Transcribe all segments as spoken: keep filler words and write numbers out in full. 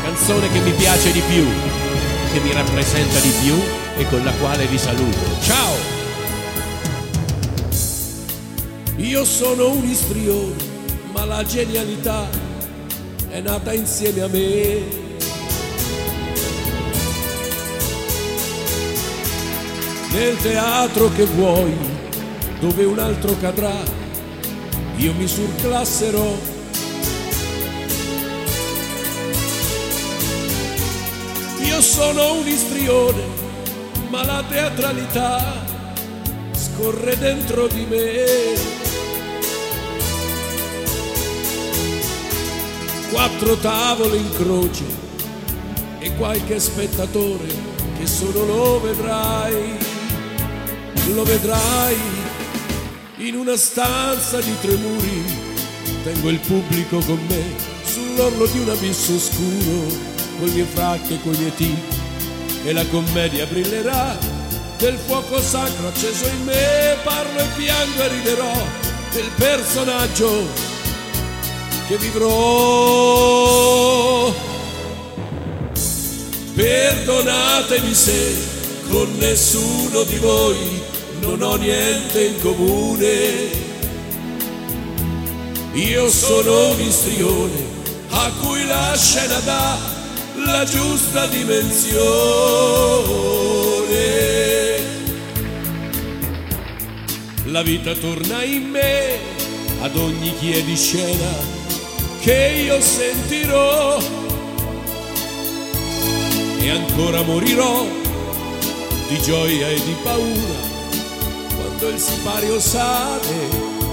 canzone che mi piace di più, che mi rappresenta di più e con la quale vi saluto. Ciao! Io sono un istrione, ma la genialità è nata insieme a me. Nel teatro che vuoi, dove un altro cadrà, io mi surclasserò. Io sono un istrione, ma la teatralità scorre dentro di me. Quattro tavole in croce e qualche spettatore che solo lo vedrai, lo vedrai in una stanza di tre muri. Tengo il pubblico con me sull'orlo di un abisso oscuro, col mie fracche, coi miei tipi, e la commedia brillerà del fuoco sacro acceso in me. Parlo e piango e riderò del personaggio che vivrò. Perdonatemi se con nessuno di voi non ho niente in comune. Io sono un istrione a cui la scena dà la giusta dimensione. La vita torna in me ad ogni chie di scena che io sentirò, e ancora morirò di gioia e di paura quando il sipario sale.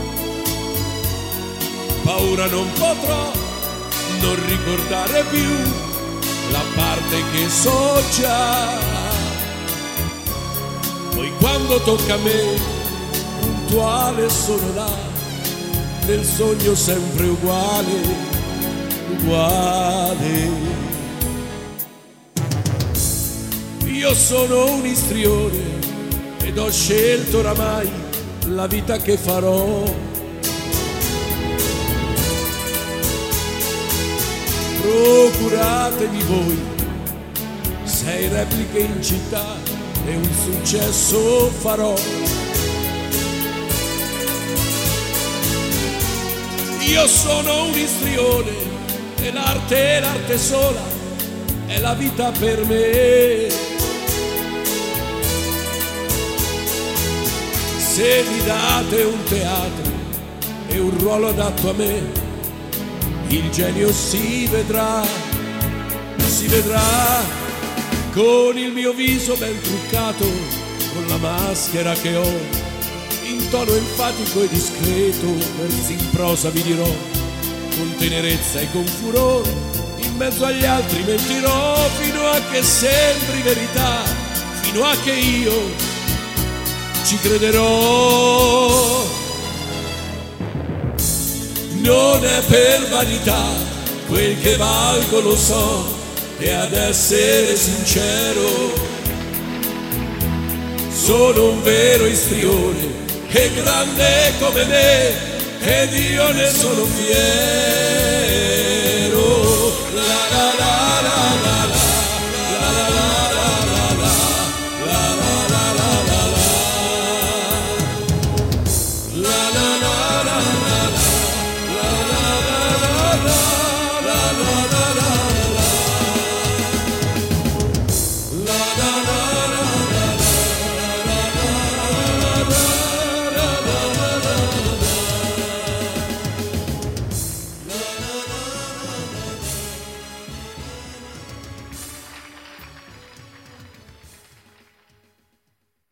Paura non potrò non ricordare più la parte che so già. Poi quando tocca a me, puntuale sono là, nel sogno sempre uguale, uguale. Io sono un istrione ed ho scelto oramai la vita che farò. Procuratevi voi sei repliche in città e un successo farò. Io sono un istrione e l'arte è l'arte sola, è la vita per me. Se mi date un teatro e un ruolo adatto a me, il genio si vedrà, si vedrà, con il mio viso ben truccato, con la maschera che ho, in tono enfatico e discreto, versi in prosa vi dirò, con tenerezza e con furore, in mezzo agli altri mentirò, fino a che sembri verità, fino a che io ci crederò. Non è per vanità, quel che valgo lo so, e ad essere sincero sono un vero istrione, e grande come me, ed io ne sono fiero.